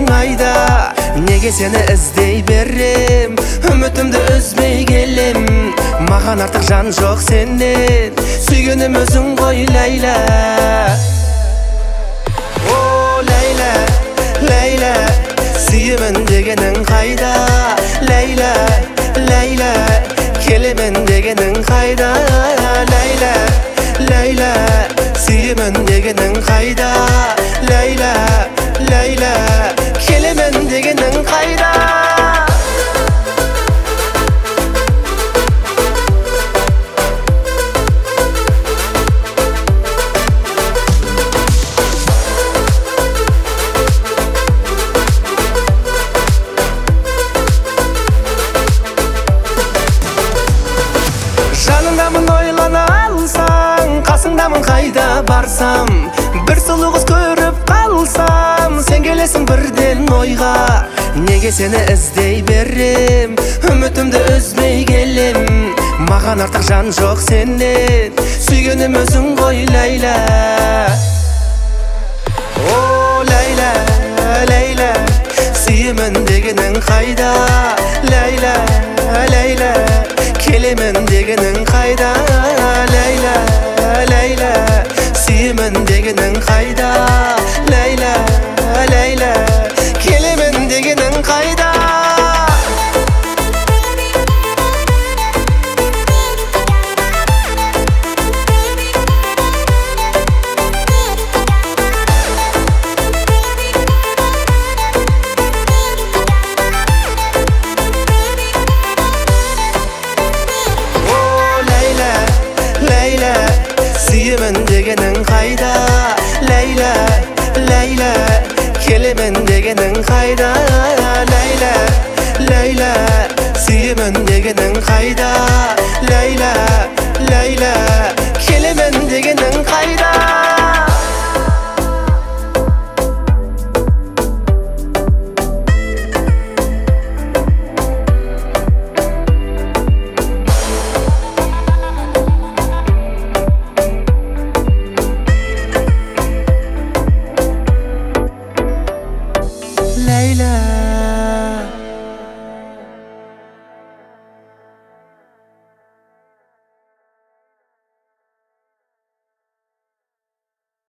айда, неге сені іздей берем, үмітімді үзбей келем. Маған артық жан жоқ сенен, сүйгенім өзің ғой Ләйла. О Ләйла, Ләйла, сүйемін дегенің қайда? Ләйла, Ләйла, келемін дегенің қайда? Ләйла, Ләйла, сүйемін дегенің қайда? Ләйла, Ләйла, келемін дегенің қайда? Жаныңдамын ойлана алсаң, қасыңдамын қайда барсам. Бір сұлу қыз көріп қалсам, сен келесің бірден ойға. Неге сені іздей берем, үмітімді үзбей келем. Маған артық жан жоқ сенен, сүйгенім өзің ғой Ләйла. О Ләйла, Ләйла, сүйемін дегенің қайда? Ләйла, Ләйла, келемін дегенің қайда? Ләйла, Ләйла, сүйемін дегенің қайда? Ләйла, Ләйла, келемін дегенің қайда? Сүйемін дегенің қайда? Ләйла, Ләйла, келемін дегенің қайда? Ләйла, Ләйла, сүйемін дегенің қайда? Ләйла, Ләйла, келемін дегенің қайда? Leyla.